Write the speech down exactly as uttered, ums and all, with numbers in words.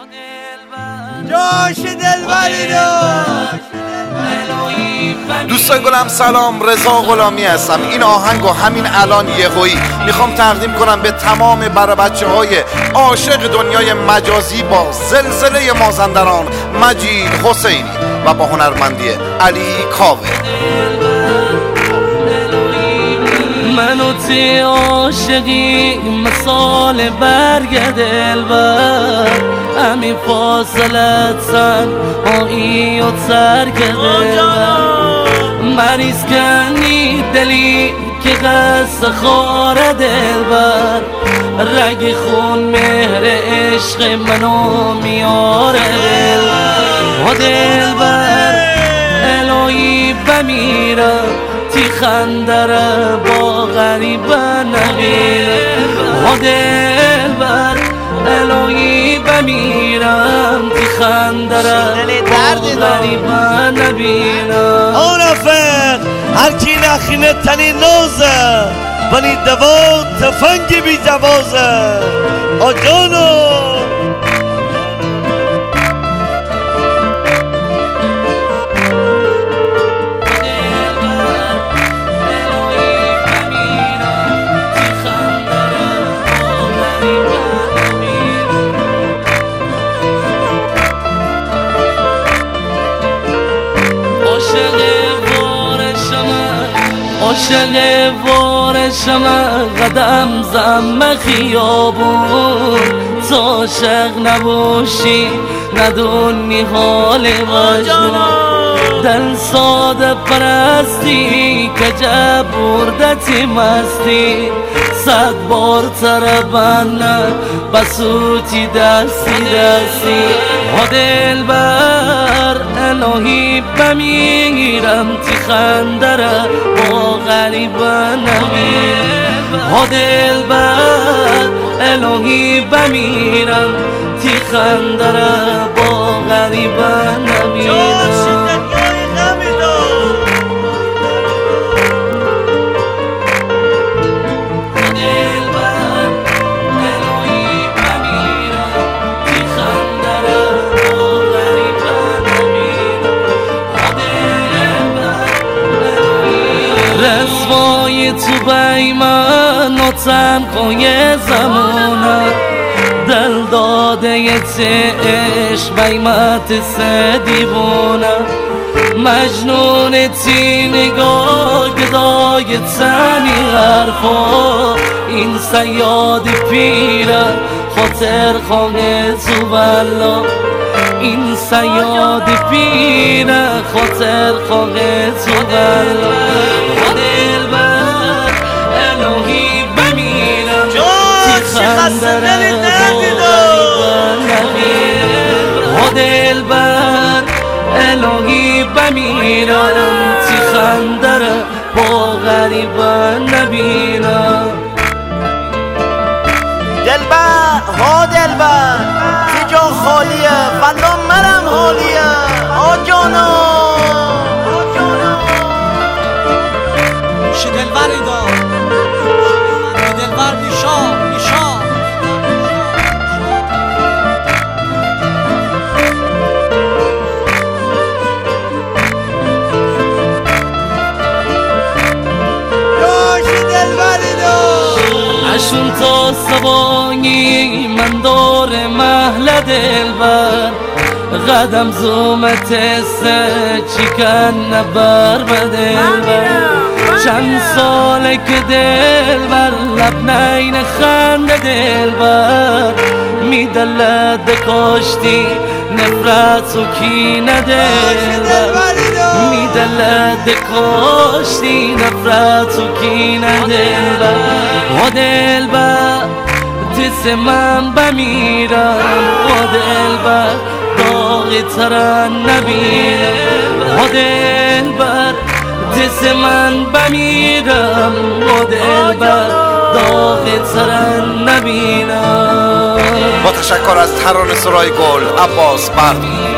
جاش دلبری داشت. دوستان گلم سلام، رضا غلامی هستم. این آهنگ و همین الان یهویی میخوام تقدیم کنم به تمام برای بچه های عاشق دنیای مجازی با زلزله مازندران مجید حسینی و با هنرمندی علی کاوه. من و تی عاشقی مثال برگ دلبر، همین فاصلت سن آیی و ترک دلبر. مریض کنی دلی که قصد خاره دلبر، رگ خون مهر عشق منو میاره دلبر. و دلبر الهی بمیرم تی خندره با غریبه نمیره. و دلبر الهی بمیرم تی خندره با غریبه نمیره. آن افر هر کی نخینه تنی نوزه بنی دوا تفنگ بی دوازه آجانو. عاشق وارشم قدم زم خیابون، تو عاشق نباشی ندونی حال مجنون. دل ساده پرستی که جب بردتی مستی، صد بار تر بنه بسوتی دستی دستی. و دلبر الهی بمیرم تی خندره با غریبه نمیره. و دلبر الهی بمیرم تی خندره با غریبه نمیره. رسوای تو بی من و تنهای زمانه، دل داده یه عشق بیمت سه دیوانه. مجنون تی نگاه گدای تنی حرفا، این سیاد پیره خاطر خانه تو بلا. این سیاد پیره خاطر خانه تو بلا. و دلبر الهی بمیرم تی خندره با نمیره. و دلبر الهی بمیرم تی خندره با غریبه نبینم. دلبر ها دلبر تی جا خالیه والله منم حالیه آجانا. ش دلبری دار دلبر نیشان نیشان. اشون تا سبانی من دور محل دلبر، قدم زومت سه چیکن نبر به دلبر. چند ساله که دلبر لب نین خند دلبر، میدلد کاشتی نفرت و کینه دلبر. میدلد کاشتی نفرت و کینه دلبر. و دلبر دست من بمیرم و دلبر داغی ترن نبینم. و دلبر دست من بمیرم و دلبر داغی ترن نبینم. با تشکر از ترانه سرای گل عباس برد.